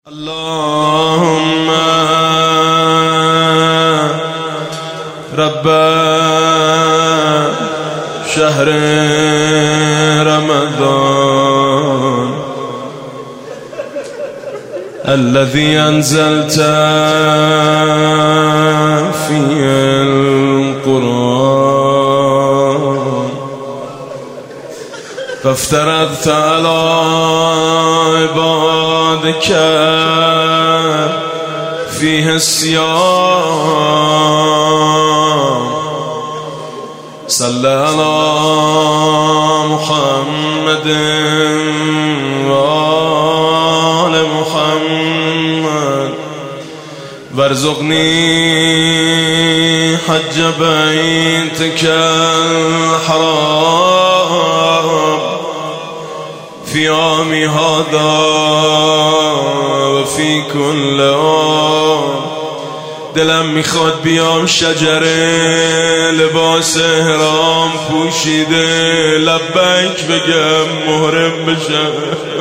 اللهم رب شهر رمضان الذي أنزلت فيه القرآن فافترضت على عبادك فيه الصيام صل على محمد وآل محمد وارزقني حج بيتك الحرام في عامي هذا وفي كل عام. دلم میخواد بیام شجره لباس احرام پوشیده لبیک بگم محرم بشم،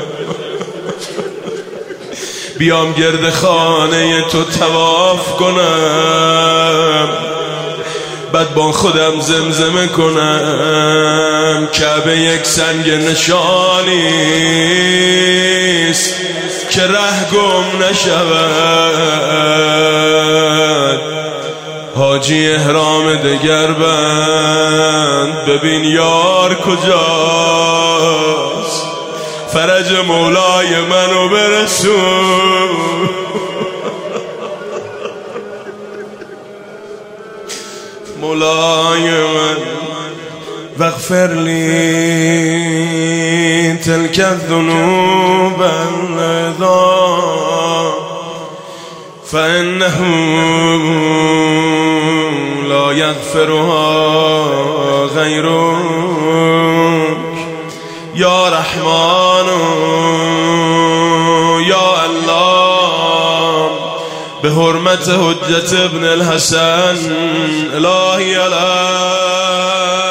بیام گرد خانه تو طواف کنم، بعد با خودم زمزمه کنم کعبه یک سنگ نشانیست که ره گم نشود. حاجی احرام دگر بند ببین یار کجاست، فرج مولای منو برسون. مولای من واغفر لی تلك الذنوب العظام فإنه لا يغفرها غيرك يا رحمن يا الله. به حرمت حجت ابن الحسن الهی علیه